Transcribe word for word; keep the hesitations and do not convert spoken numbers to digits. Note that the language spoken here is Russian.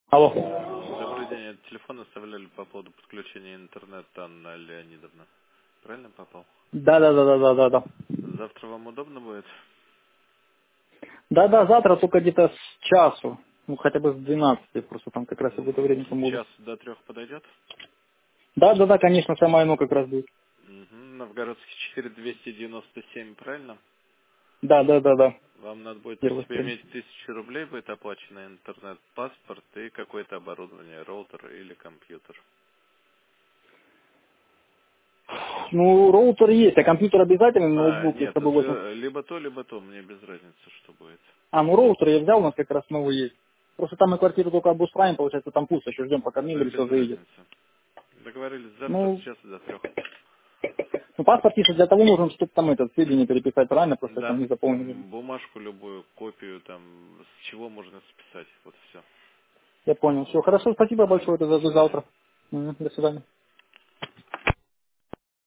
Алло. Добрый день. Этот телефон оставляли по поводу подключения интернета, Анна Леонидовна. Правильно попал? Да, да, да, да, да, да, да. Завтра вам удобно будет? Да, да, завтра только где-то с часу. Ну, хотя бы с двенадцати, просто там как раз в это время М, там буду. Час до трех подойдет? Да, да, да, конечно, самое оно как раз будет. Угу. Новгородский четыре двести девяносто семь, правильно? Да, да, да, да. Вам надо будет при Первая себе страница. иметь тысячу рублей, будет оплачено интернет, паспорт и какое-то оборудование, роутер или компьютер. Ну, роутер есть, а компьютер обязательно, А, ноутбук я с нет, собой возьму. все, либо то, либо то, мне без разницы, что будет. А, ну роутер я взял, у нас как раз новый есть. Просто там мы квартиру только обустраиваем, получается, там пусто, еще ждем, пока Да мебель без все заедет. разницы. Договорились завтра с Ну, часа до трех. ну паспорт если для того нужен, чтобы там этот сведения переписать правильно, просто я там Да, не заполнил. м, бумажку любую, копию, там, с чего можно списать, вот все. Я понял. Все, хорошо, спасибо большое, это за за завтра. Мгм, до свидания.